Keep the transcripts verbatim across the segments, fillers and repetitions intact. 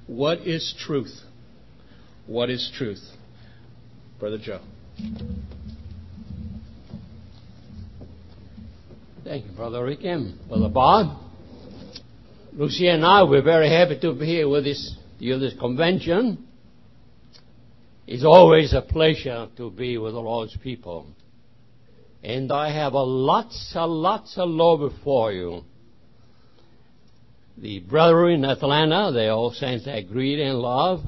What is truth? What is truth? Brother Joe. Thank you, Brother Rick and Brother Bob. Lucy and I, we're very happy to be here with this, you this convention. It's always a pleasure to be with the Lord's people. And I have a lots and lots of love before you. The brethren in Atlanta, they all send their greeting and love.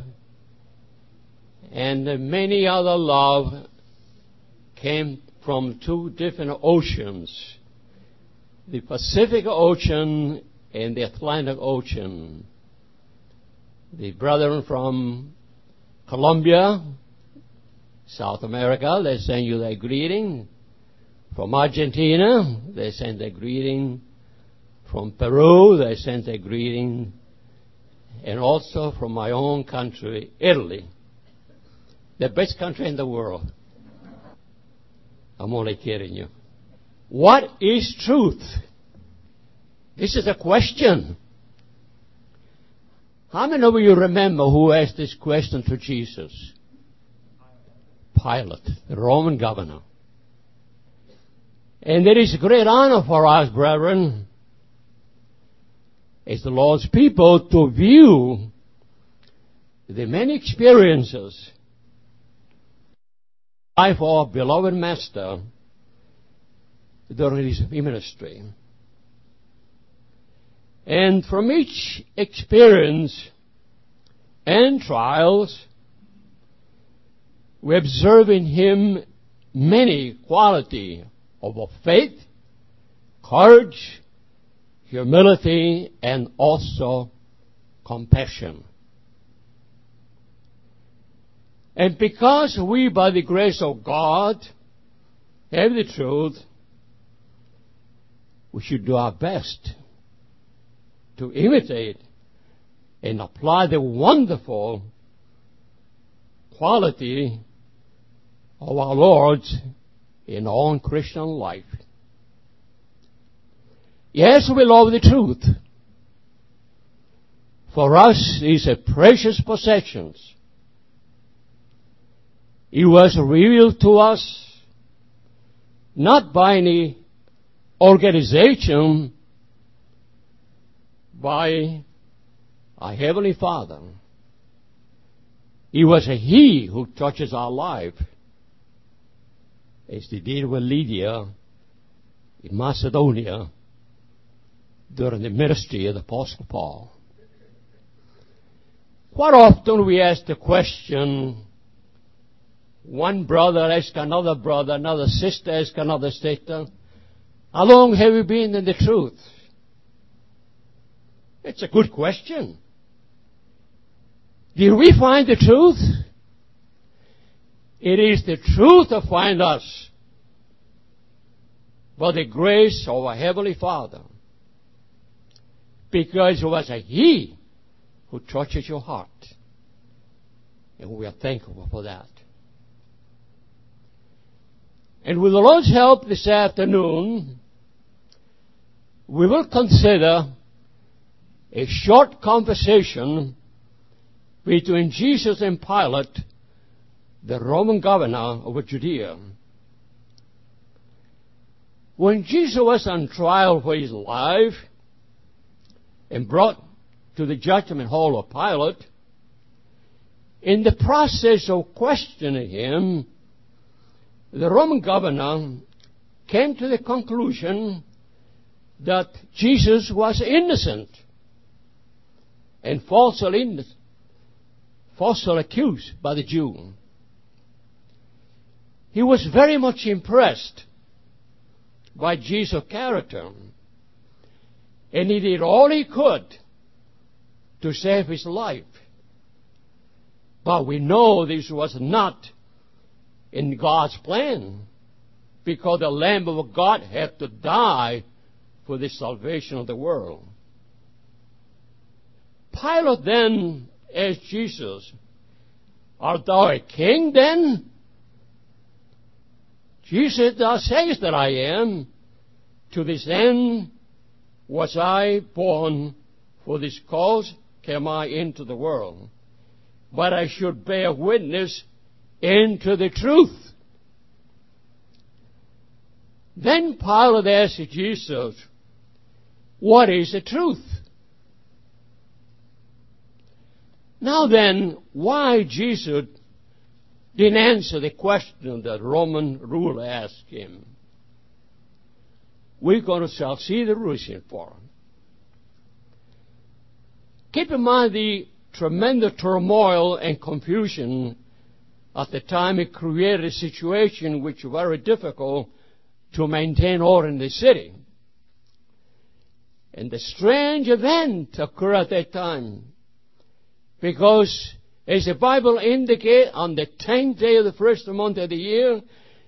And many other love came from two different oceans. The Pacific Ocean and the Atlantic Ocean. The brethren from Colombia, South America, they send you their greeting. From Argentina, they send their greeting. From Peru, they sent their greeting. And also from my own country, Italy. The best country in the world. I'm only kidding you. What is truth? This is a question. How many of you remember who asked this question to Jesus? Pilate, the Roman governor. And it is a great honor for us, brethren, as the Lord's people, to view the many experiences of life of our beloved Master during his ministry. And from each experience and trials, we observe in him many qualities of faith, courage, humility, and also compassion. And because we, by the grace of God, have the truth, we should do our best to imitate and apply the wonderful quality of our Lord in our own Christian life. Yes, we love the truth. For us, it's a precious possession. It was revealed to us not by any organization, by our Heavenly Father. It was He who touches our life, as He did with Lydia in Macedonia during the ministry of the Apostle Paul. Quite often we ask the question, one brother asks another brother, another sister asks another sister, how long have you been in the truth? It's a good question. Did we find the truth? It is the truth that finds us by the grace of our Heavenly Father. Because it was He who touches your heart. And we are thankful for that. And with the Lord's help this afternoon, we will consider a short conversation between Jesus and Pilate, the Roman governor of Judea. When Jesus was on trial for his life and brought to the judgment hall of Pilate, in the process of questioning him, the Roman governor came to the conclusion that Jesus was innocent and falsely, innocent, falsely accused by the Jew. He was very much impressed by Jesus' character, and he did all he could to save his life. But we know this was not in God's plan, because the Lamb of God had to die for the salvation of the world. Pilate then asked Jesus, art thou a king then? Jesus, thou sayest that I am. To this end was I born, for this cause came I into the world, but I should bear witness into the truth. Then Pilate asked Jesus, what is the truth? Now then, why Jesus didn't answer the question that Roman ruler asked him? We're going to shall see the reason for it. Keep in mind the tremendous turmoil and confusion at the time. It created a situation which was very difficult to maintain order in the city. And the strange event occurred at that time, because as the Bible indicates, on the tenth day of the first month of the year,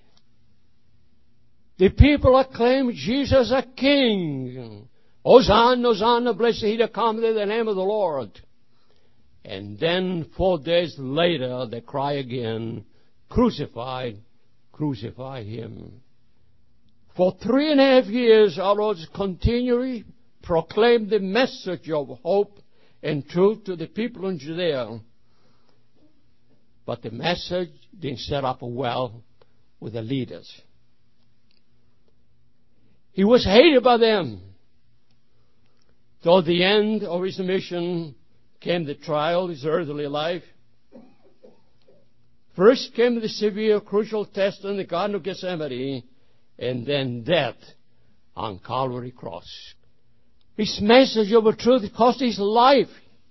the people acclaimed Jesus a king. Hosanna, Hosanna, blessed he that cometh in the name of the Lord. And then four days later, they cry again, crucified, crucify him. For three and a half years, our Lord continually proclaimed the message of hope and truth to the people in Judea. But the message didn't set up well with the leaders. He was hated by them. Toward the end of his mission came the trial, his earthly life. First came the severe, crucial test in the Garden of Gethsemane, and then death on Calvary cross. His message of the truth cost his life.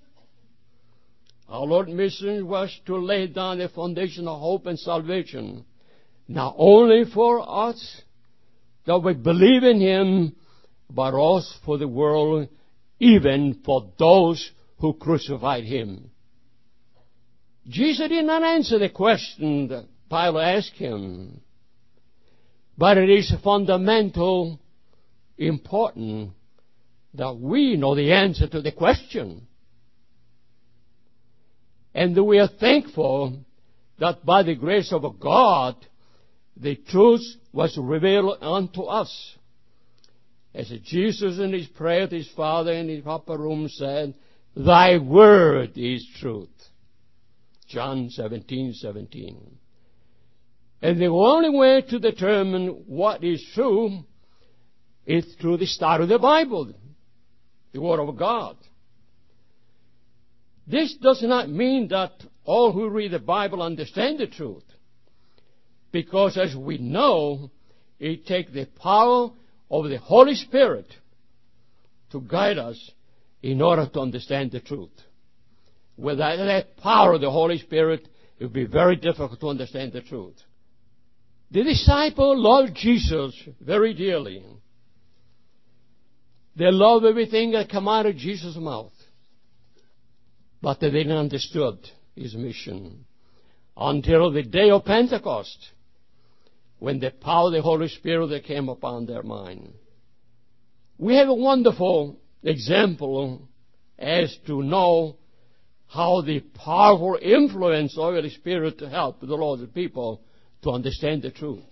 Our Lord's mission was to lay down the foundation of hope and salvation, not only for us that we believe in him, but also for the world, even for those who crucified him. Jesus did not answer the question that Pilate asked him, but it is fundamental, important, that we know the answer to the question. And we are thankful that by the grace of God, the truth was revealed unto us. As Jesus in his prayer to his Father in his upper room said, thy word is truth. John seventeen seventeen. And the only way to determine what is true is through the start of the Bible, the Word of God. This does not mean that all who read the Bible understand the truth, because as we know, it takes the power of the Holy Spirit to guide us in order to understand the truth. Without that power of the Holy Spirit, it would be very difficult to understand the truth. The disciples loved Jesus very dearly. They loved everything that came out of Jesus' mouth. But they didn't understand his mission until the day of Pentecost, when the power of the Holy Spirit came upon their mind. We have a wonderful example as to know how the powerful influence of the Holy Spirit to help the Lord's people to understand the truth.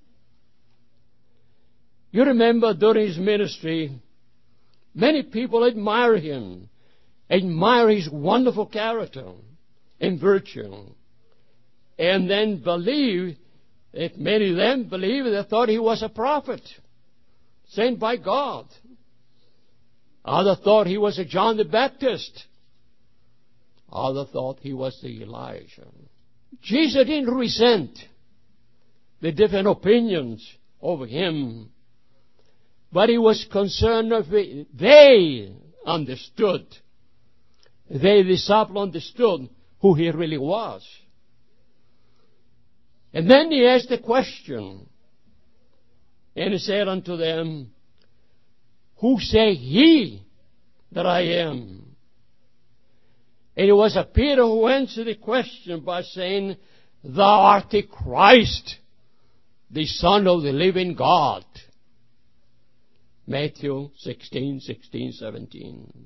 You remember during his ministry, many people admire him, admire his wonderful character and virtue, and then believe that many of them believed they thought he was a prophet sent by God. Others thought he was a John the Baptist. Others thought he was the Elijah. Jesus didn't resent the different opinions of him, but he was concerned if they understood, they, the disciples, understood who he really was. And then he asked a question, and he said unto them, who say he that I am? And it was a Peter who answered the question by saying, thou art the Christ, the Son of the living God. Matthew sixteen, sixteen, seventeen.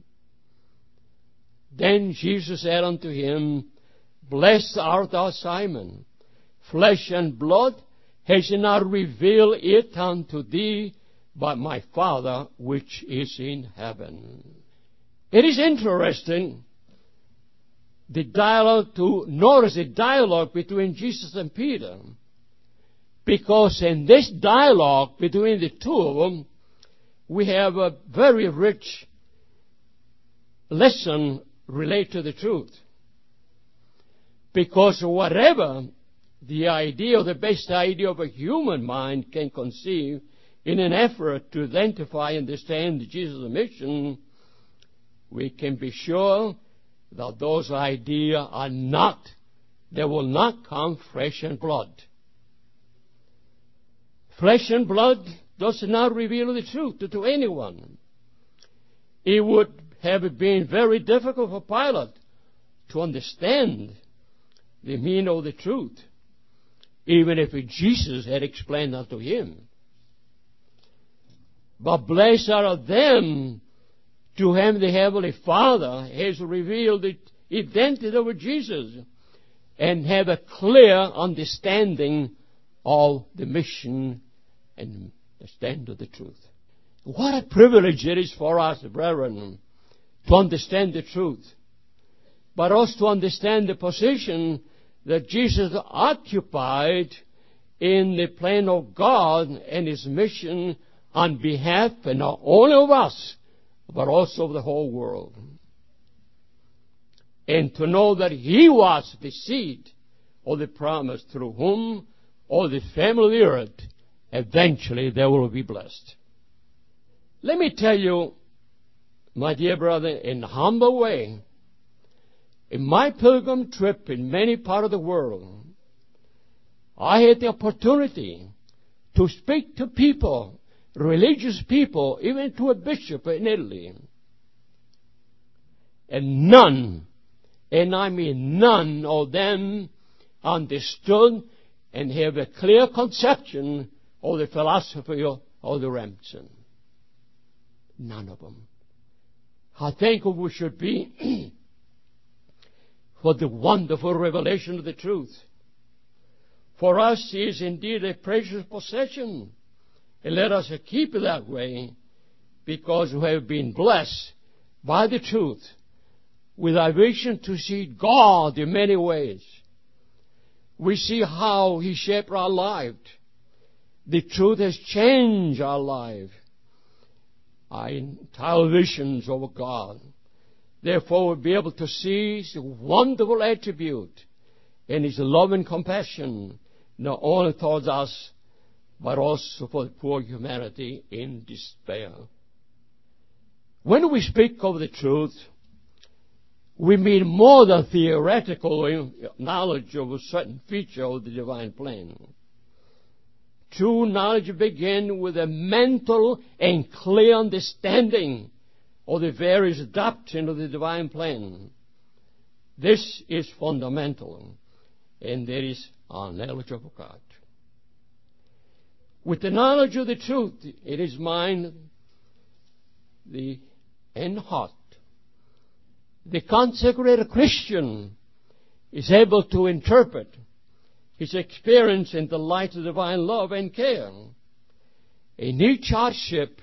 Then Jesus said unto him, blessed art thou, Simon. Flesh and blood has not revealed it unto thee, but my Father which is in heaven. It is interesting the dialogue to notice the dialogue between Jesus and Peter. Because in this dialogue between the two of them, we have a very rich lesson related to the truth. Because whatever the idea, or the best idea of a human mind can conceive in an effort to identify and understand Jesus' mission, we can be sure that those ideas are not, they will not come flesh and blood. Flesh and blood does not reveal the truth to, to anyone. It would have been very difficult for Pilate to understand the meaning of the truth, even if Jesus had explained that to him. But blessed are them to whom the Heavenly Father has revealed the identity of Jesus and have a clear understanding of the mission and understand of the truth. What a privilege it is for us, brethren, to understand the truth, but also to understand the position that Jesus occupied in the plan of God and His mission on behalf, and not only of us, but also of the whole world. And to know that He was the seed of the promise through whom all the family of the earth eventually they will be blessed. Let me tell you, my dear brother, in a humble way, in my pilgrim trip in many parts of the world, I had the opportunity to speak to people, religious people, even to a bishop in Italy. And none, and I mean none of them understood and have a clear conception of the philosophy of, of the ransom. None of them. How thankful we should be for the wonderful revelation of the truth. For us, it is indeed a precious possession. And let us keep it that way, because we have been blessed by the truth with our vision to see God in many ways. We see how He shaped our lives. The truth has changed our life. Our entire visions of God. Therefore, we'll be able to see His wonderful attribute and His love and compassion, not only towards us, but also for the poor humanity in despair. When we speak of the truth, we mean more than theoretical knowledge of a certain feature of the divine plan. True knowledge begins with a mental and clear understanding of the various doctrines of the divine plan. This is fundamental, and there is our knowledge of God. With the knowledge of the truth in his mind the, and heart, the consecrated Christian is able to interpret his experience in the light of divine love and care. In each hardship,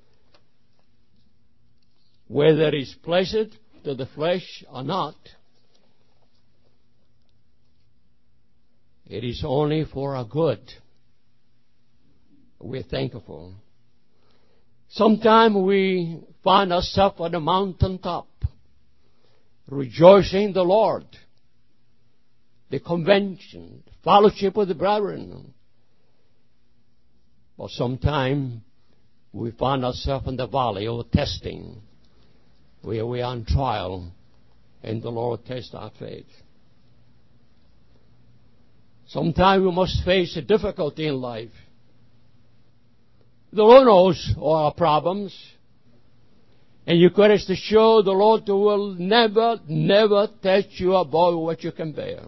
whether it is pleasant to the flesh or not, it is only for our good. We're thankful. Sometimes we find ourselves on a mountaintop, rejoicing in the Lord, the convention, fellowship with the brethren. But sometimes we find ourselves in the valley of testing, where we are on trial, and the Lord tests our faith. Sometimes we must face a difficulty in life. The Lord knows all our problems. And you can rest assured the Lord will never, never test you above what you can bear.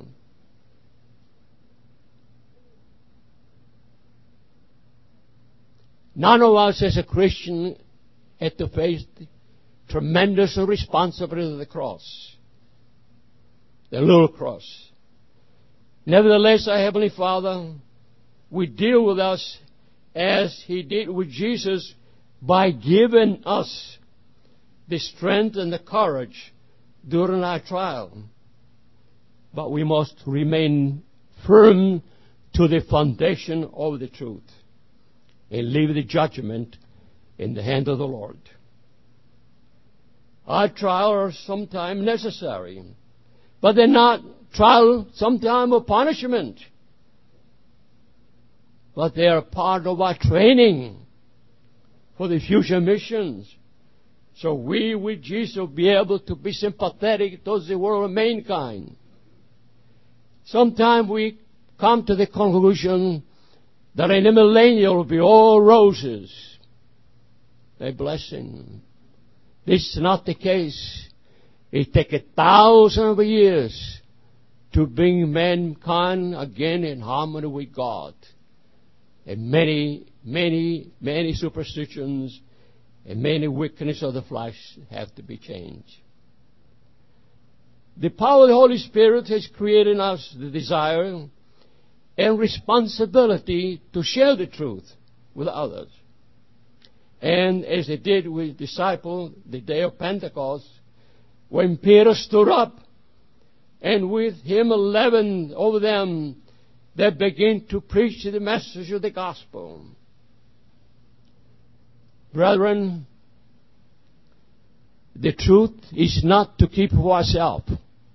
None of us as a Christian had to face the tremendous responsibility of the cross. The little cross. Nevertheless, our Heavenly Father will deal with us as He did with Jesus by giving us the strength and the courage during our trial. but we must remain firm to the foundation of the truth and leave the judgment in the hand of the Lord. Our trials are sometimes necessary, but they're not trial sometimes of punishment, but they are part of our training for the future missions. So we with Jesus will be able to be sympathetic towards the world of mankind. Sometimes we come to the conclusion that in the millennium will be all roses, a blessing. This is not the case. It takes a thousand of years to bring mankind again in harmony with God. And many, many, many superstitions and many weaknesses of the flesh have to be changed. The power of the Holy Spirit has created in us the desire and responsibility to share the truth with others. And as it did with disciples the day of Pentecost, when Peter stood up, and with him eleven of them, they began to preach the message of the gospel. Brethren, the truth is not to keep for ourselves.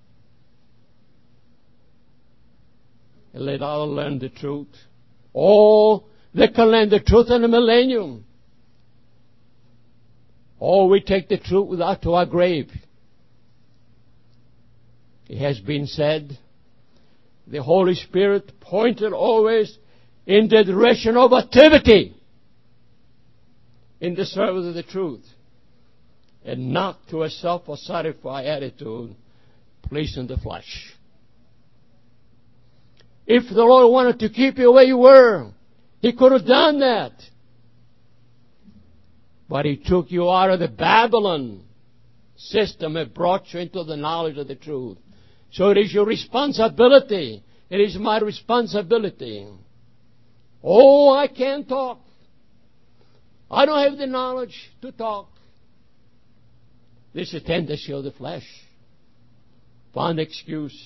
Let others learn the truth. All they can learn the truth in the millennium. Or we take the truth with us to our grave. It has been said, the Holy Spirit pointed always in the direction of activity in the service of the truth, and not to a self-satisfied attitude, pleasing the flesh. If the Lord wanted to keep you where you were, He could have done that. But He took you out of the Babylon system and brought you into the knowledge of the truth. So it is your responsibility. It is my responsibility. Oh, I can't talk. I don't have the knowledge to talk. This is a tendency of the flesh. Find excuse.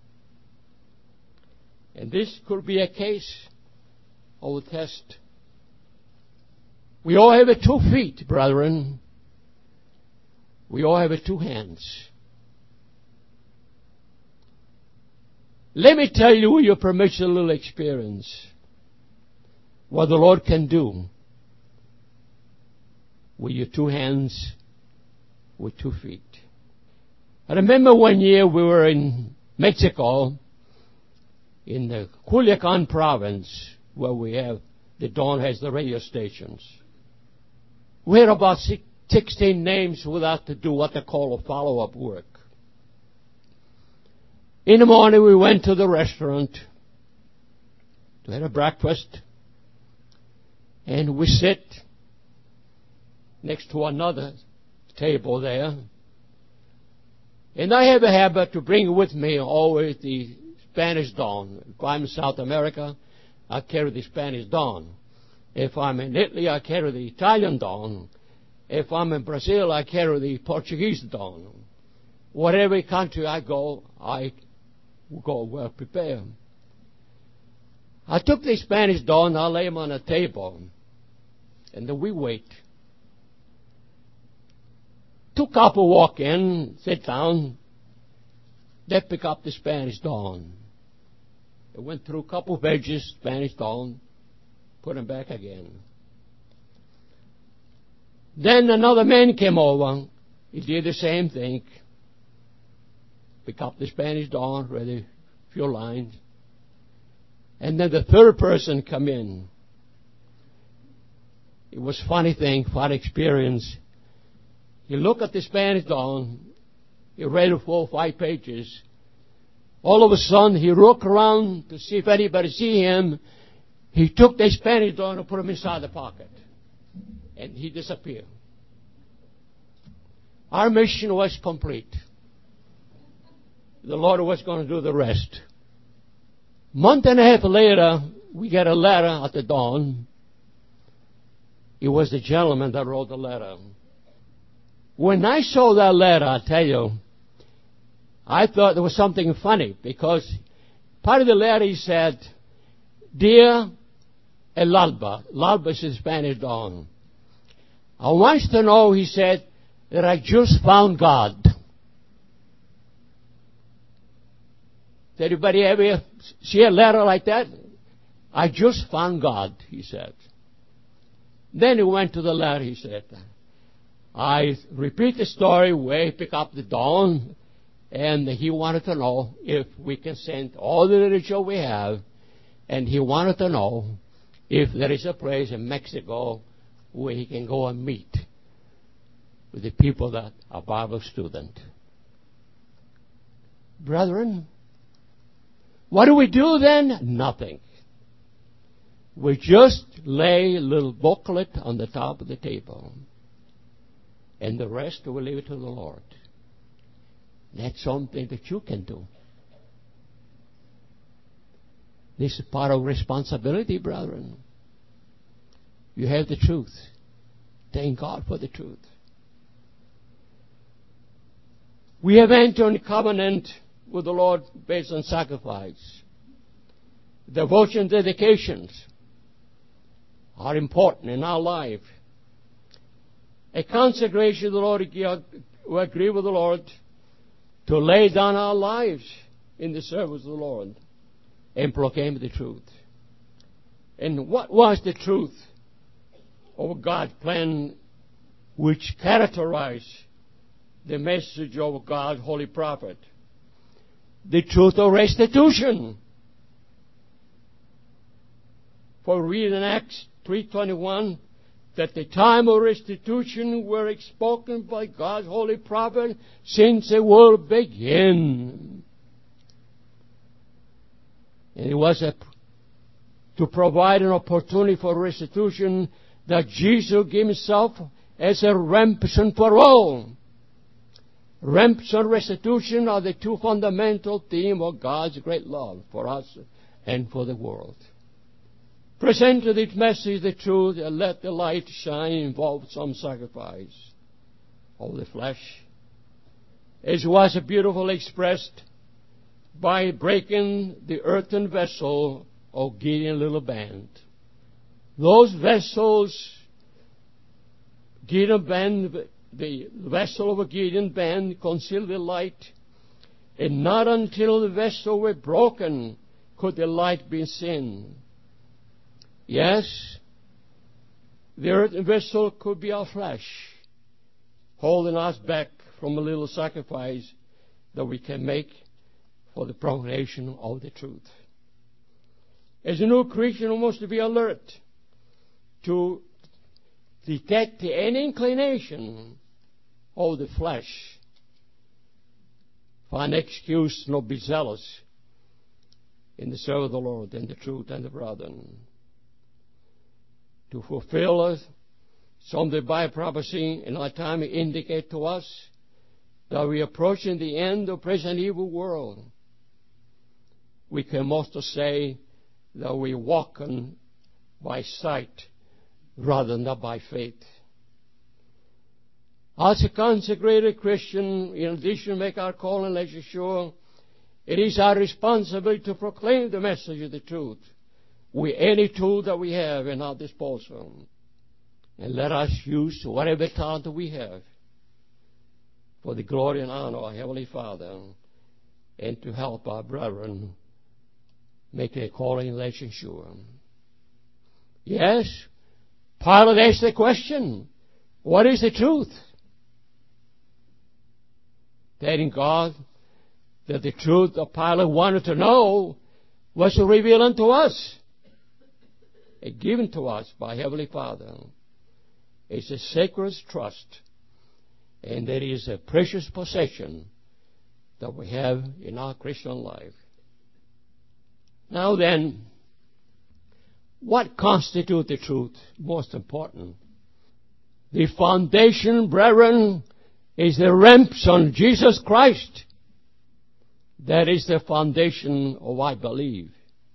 And this could be a case of a test. We all have a two feet, brethren. We all have a two hands. Let me tell you, with your permission, a little experience, what the Lord can do with your two hands, with two feet. I remember one year we were in Mexico, in the Culiacan province, where we have, the Dawn has the radio stations. We had about sixteen names without to do what they call a follow-up work. In the morning we went to the restaurant to have a breakfast, and we sit next to another table there. And I have a habit to bring with me always the Spanish Dawn. If I'm in South America, I carry the Spanish Dawn. If I'm in Italy, I carry the Italian Dawn. If I'm in Brazil, I carry the Portuguese Dawn. Whatever country I go, I go well prepared. I took the Spanish Dawn, I lay them on a table, and then we wait. Two couple walk in, sit down. They pick up the Spanish Dawn. They went through a couple of pages, Spanish Dawn, put them back again. Then another man came over. He did the same thing. Pick up the Spanish Dawn, read a few lines. And then the third person come in. It was a funny thing, funny experience. He looked at the Spanish Dawn. He read it four or five pages. All of a sudden, he looked around to see if anybody see him. He took the Spanish Dawn and put him inside the pocket. And he disappeared. Our mission was complete. The Lord was going to do the rest. A month and a half later, we got a letter at the Dawn. It was the gentleman that wrote the letter. When I saw that letter, I tell you, I thought there was something funny because part of the letter he said, Dear El Alba, Alba is in Spanish dawn. I want you to know, he said, that I just found God. Did anybody ever see a letter like that? I just found God, he said. Then he went to the letter, he said. I repeat the story where he picked up the dawn, and he wanted to know if we can send all the literature we have, and he wanted to know if there is a place in Mexico where he can go and meet with the people that are Bible students. Brethren, what do we do then? Nothing. We just lay a little booklet on the top of the table, and the rest we leave it to the Lord. That's something that you can do. This is part of responsibility, brethren. You have the truth. Thank God for the truth. We have entered into covenant with the Lord based on sacrifice. Devotion, dedications are important in our life. A consecration to the Lord, we agree with the Lord to lay down our lives in the service of the Lord and proclaim the truth. And what was the truth of God's plan which characterized the message of God's holy prophet? The truth of restitution. For we read in Acts three twenty-one that the time of restitution were spoken by God's holy prophet since the world began. And it was a, to provide an opportunity for restitution that Jesus gave himself as a ransom for all. Ransom and restitution are the two fundamental themes of God's great love for us and for the world. Present to this message the truth and let the light shine involved some sacrifice of the flesh. As was beautifully expressed by breaking the earthen vessel of Gideon's little band. Those vessels, Gideon band, the vessel of a Gideon band concealed the light, and not until the vessel were broken could the light be seen. Yes, the earthen vessel could be our flesh, holding us back from a little sacrifice that we can make for the proclamation of the truth. As a new Christian, we must be alert to detect any inclination of the flesh. Find excuse not be zealous in the service of the Lord and the truth and the brethren. To fulfill us, some of the Bible prophecy in our time indicate to us that we are approaching the end of present evil world. We can most say that we walk on by sight rather than by faith. As a consecrated Christian, in addition to make our call and election sure, it is our responsibility to proclaim the message of the truth with any tool that we have in our disposal. And let us use whatever talent we have for the glory and honor of our Heavenly Father and to help our brethren make their calling and election sure. Yes, Pilate asked the question, what is the truth? Thanking God that the truth that Pilate wanted to know was revealed unto us and given to us by Heavenly Father. It's a sacred trust, and it is a precious possession that we have in our Christian life. Now then, what constitutes the truth? Most important. The foundation, brethren, is the ransom, Jesus Christ. That is the foundation of what I believe.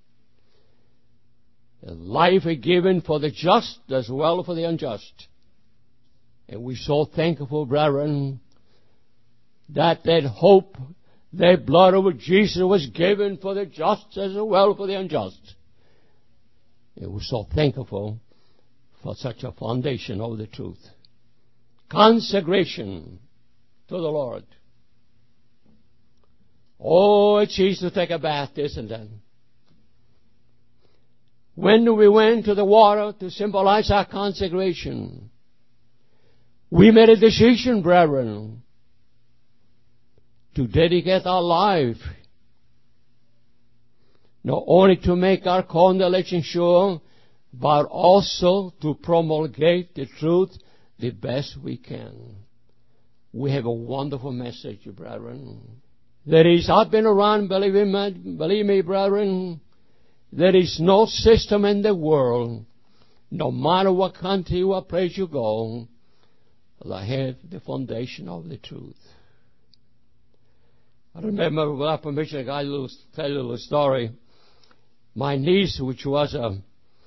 The life is given for the just as well as for the unjust. And we're so thankful, brethren, that that hope The blood of Jesus was given for the just as well for the unjust. It was so thankful for such a foundation of the truth. Consecration to the Lord. Oh, it's easy to take a bath, isn't it? When we went to the water to symbolize our consecration, we made a decision, brethren, to dedicate our life, not only to make our condolation sure, but also to promulgate the truth the best we can. We have a wonderful message, brethren. There is, I've been around, believe me, believe me, brethren, there is no system in the world, no matter what country or place you go, that have the foundation of the truth. I remember, with permission, I will tell you a little story. My niece, which was a,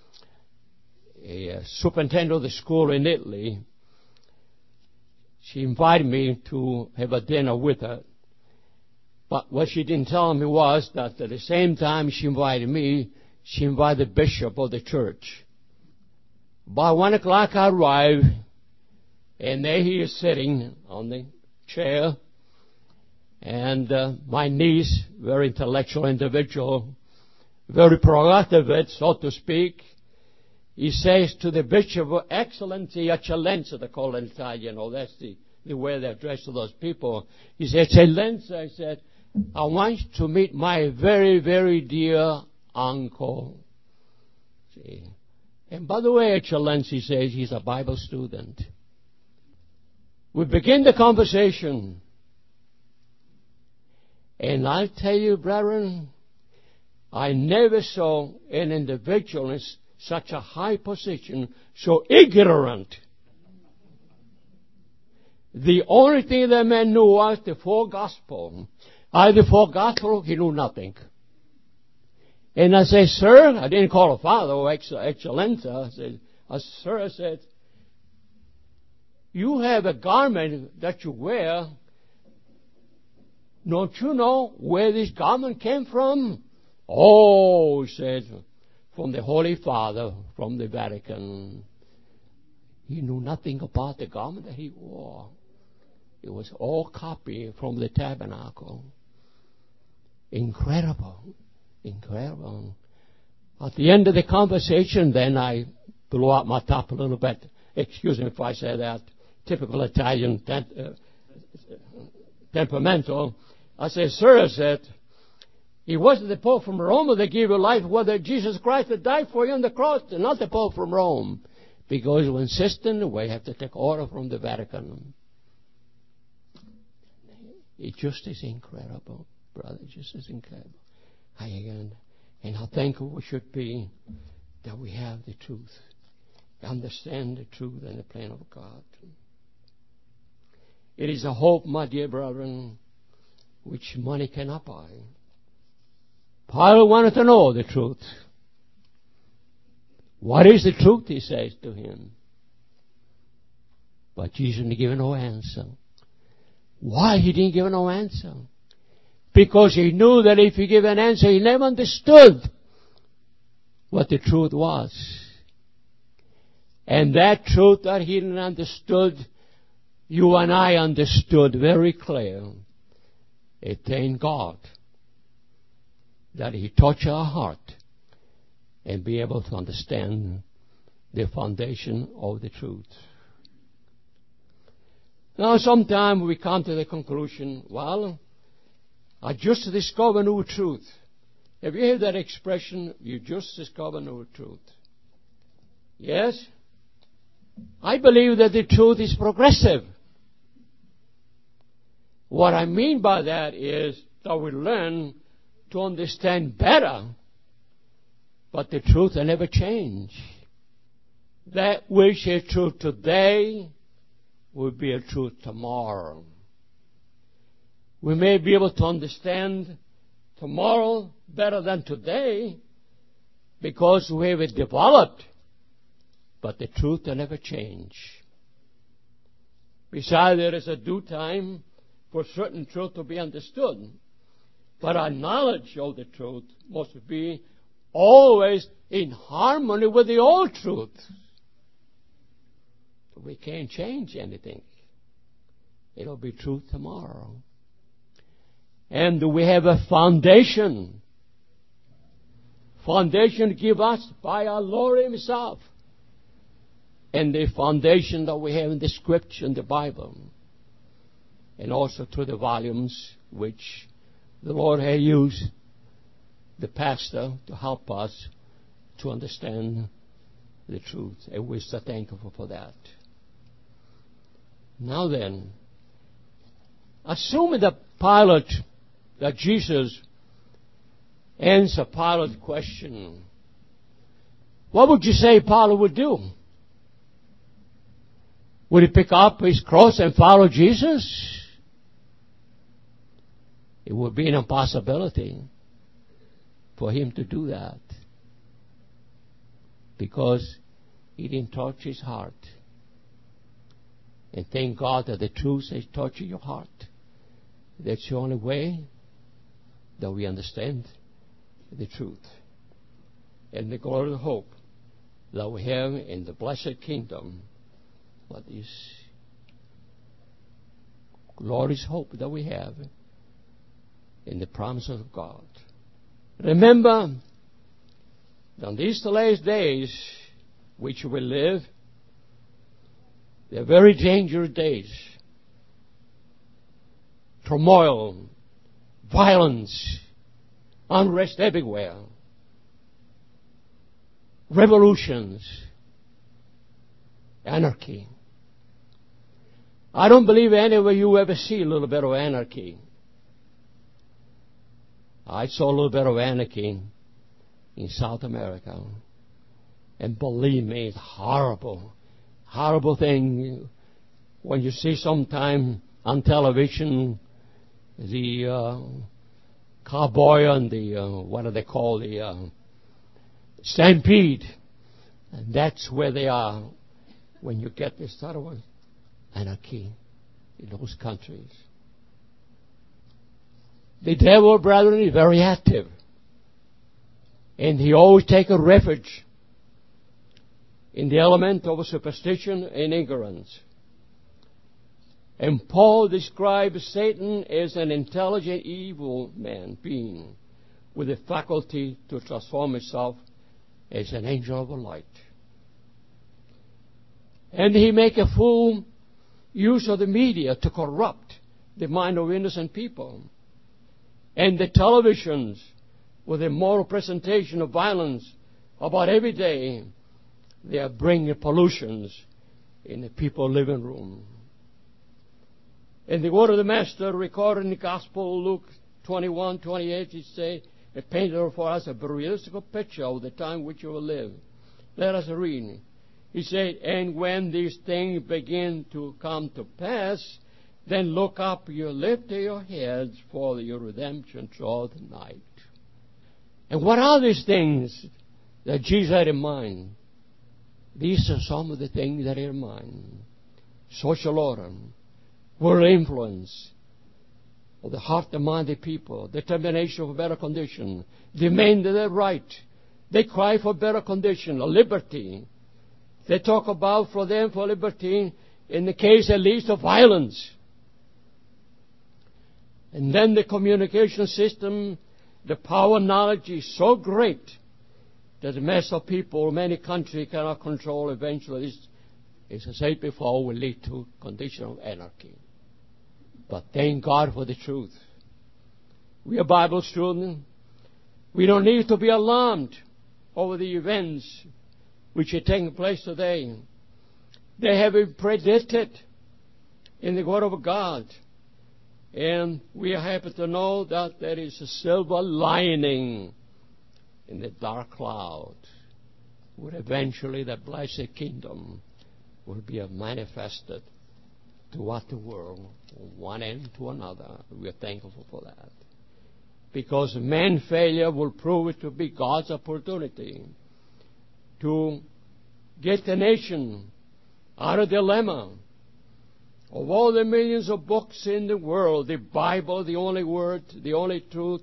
a superintendent of the school in Italy, she invited me to have a dinner with her. But what she didn't tell me was that at the same time she invited me, she invited the bishop of the church. By one o'clock I arrived, and there he is sitting on the chair, and uh, my niece, very intellectual individual, very proactive, so to speak, he says to the bishop, Excellency, Eccellenza, they call it in Italian, you know, that's the, the way they address to those people. He said, Eccellenza, I said, I want to meet my very, very dear uncle. See? And by the way, Excellency, he says, he's a Bible student. We begin the conversation. And I'll tell you, brethren, I never saw an individual in such a high position so ignorant. The only thing that man knew was the four gospel. Out of the four gospel, he knew nothing. And I said, sir, I didn't call her father or Excellenza. I said, uh, sir, I said, you have a garment that you wear. Don't you know where this garment came from? Oh, he said, from the Holy Father, from the Vatican. He knew nothing about the garment that he wore. It was all copied from the tabernacle. Incredible. Incredible. At the end of the conversation, then I blew out my top a little bit. Excuse me if I say that. Typical Italian temp- uh, temperamental. I said, sir, I said, it wasn't the Pope from Rome that gave you life, whether Jesus Christ had died for you on the cross, and not the Pope from Rome. Because we're insistent, we have to take order from the Vatican. It just is incredible, brother. It just is incredible. I, again, and how thankful we should be that we have the truth. Understand the truth and the plan of God. It is a hope, my dear brethren, which money cannot buy. Paul wanted to know the truth. What is the truth, he says to him. But Jesus didn't give no answer. Why he didn't give no answer? Because he knew that if he gave an answer, he never understood what the truth was. And that truth that he didn't understood, you and I understood very clear. It thank God that he touched our heart and be able to understand the foundation of the truth. Now, sometimes we come to the conclusion, well, I just discovered new truth. Have you heard that expression, you just discovered new truth? Yes? I believe that the truth is progressive. What I mean by that is that we learn to understand better, but the truth will never change. That which is true today will be a truth tomorrow. We may be able to understand tomorrow better than today because we have it developed, but the truth will never change. Besides, there is a due time for certain truth to be understood. But our knowledge of the truth must be always in harmony with the old truth. We can't change anything. It'll be truth tomorrow. And we have a foundation. Foundation given us by our Lord Himself. And the foundation that we have in the Scripture, in the Bible. And also through the volumes which the Lord has used the pastor to help us to understand the truth. And we're so thankful for that. Now then, assuming that Pilate, that Jesus answered Pilate's question, what would you say Pilate would do? Would he pick up his cross and follow Jesus? It would be an impossibility for him to do that, because he didn't touch his heart. And thank God that the truth is touching your heart. That's the only way that we understand the truth. And the glory and hope that we have in the blessed kingdom. What is glorious hope that we have in the promises of God. Remember, on these last days which we live, they're very dangerous days. Turmoil, violence, unrest everywhere, revolutions, anarchy. I don't believe anywhere you ever see a little bit of anarchy. I saw a little bit of anarchy in South America. And believe me, it's horrible. Horrible thing when you see sometime on television the uh, cowboy and the, uh, what do they call, the uh, stampede. And that's where they are when you get this sort of anarchy in those countries. The devil, brethren, is very active. And he always takes a refuge in the element of superstition and ignorance. And Paul describes Satan as an intelligent evil man, being, with the faculty to transform himself as an angel of light. And he make a full use of the media to corrupt the mind of innocent people. And the televisions, with a moral presentation of violence about every day, they are bringing pollutions in the people's living room. And the word of the Master recorded in the Gospel, Luke twenty-one, twenty-eight, he says, it painted for us a realistic picture of the time which you will live. Let us read. He said, and when these things begin to come to pass, then look up, you lift your heads, for your redemption draweth nigh. And what are these things that Jesus had in mind? These are some of the things that are in mind. Social order, world influence of the heart and mind of the people, determination of a better condition, demand their right. They cry for better condition, liberty. They talk about for them for liberty, in the case at least of violence. And then the communication system, the power and knowledge is so great that the mass of people, many countries cannot control. Eventually, as I said before, will lead to condition of anarchy. But thank God for the truth. We are Bible students. We don't need to be alarmed over the events which are taking place today. They have been predicted in the Word of God. And we are happy to know that there is a silver lining in the dark cloud, where eventually the blessed kingdom will be manifested throughout the world, from one end to another. We are thankful for that. Because man's failure will prove it to be God's opportunity to get the nation out of dilemma, Of all the millions of books in the world, the Bible, the only word, the only truth,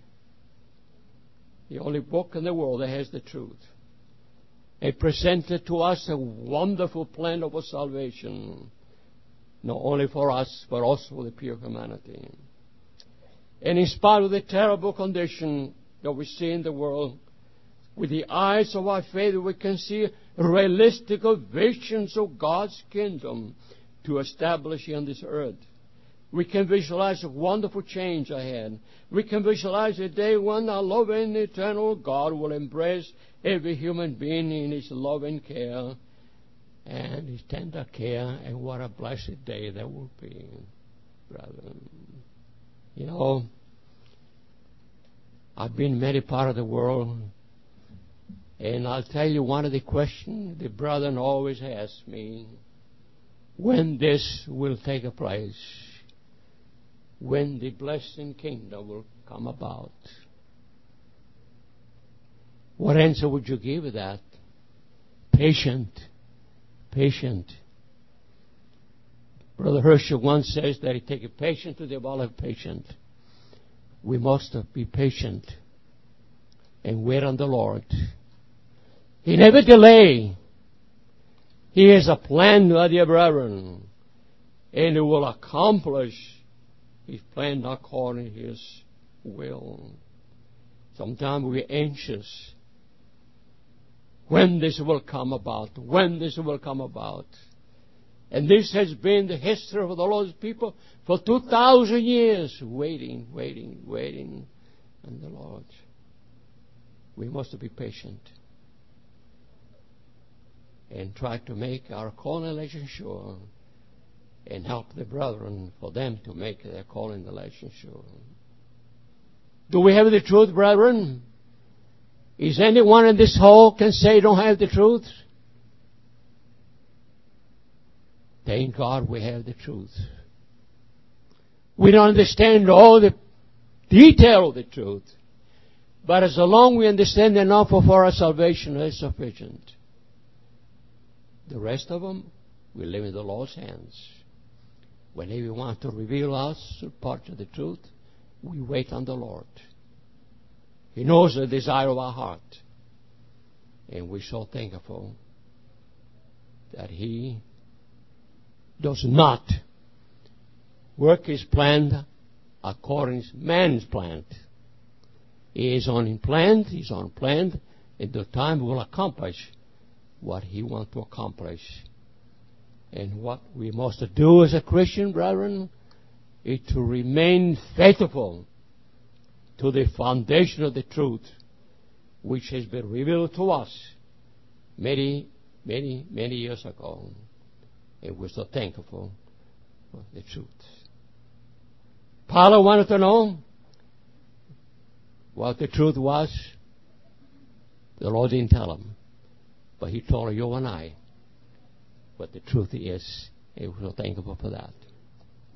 the only book in the world that has the truth. It presented to us a wonderful plan of salvation, not only for us, but also for the pure humanity. And in spite of the terrible condition that we see in the world, with the eyes of our faith, we can see realistic visions of God's kingdom to establish on this earth. We can visualize a wonderful change ahead. We can visualize a day when our loving, eternal God will embrace every human being in His loving care and His tender care. And what a blessed day that will be, brother. You know, I've been in many parts of the world, and I'll tell you one of the questions the brethren always ask me: when this will take place, when the blessed kingdom will come about. What answer would you give to that? Patient. Patient. Brother Herschel once says that it takes a patient to develop patient. We must be patient and wait on the Lord. He never delay. He has a plan, my dear brethren, and He will accomplish His plan according to His will. Sometimes we're anxious when this will come about, when this will come about. And this has been the history of the Lord's people for two thousand years, waiting, waiting, waiting on the Lord. We must be patient and try to make our calling election sure, and help the brethren for them to make their calling election sure. Do we have the truth, brethren? Is anyone in this hall can say you don't have the truth? Thank God we have the truth. We don't understand all the detail of the truth, but as long as we understand enough of our salvation is sufficient. The rest of them, we live in the Lord's hands. Whenever He wants to reveal us part of the truth, we wait on the Lord. He knows the desire of our heart. And we're so thankful that He does not work His plan according to man's plan. He is on His plan, He's on plan, and the time will accomplish what He wants to accomplish. And what we must do as a Christian, brethren, is to remain faithful to the foundation of the truth which has been revealed to us many, many, many years ago. And we're so thankful for the truth. Pilate wanted to know what the truth was. The Lord didn't tell him, but He told you and I what the truth is. And we're so thankful for that.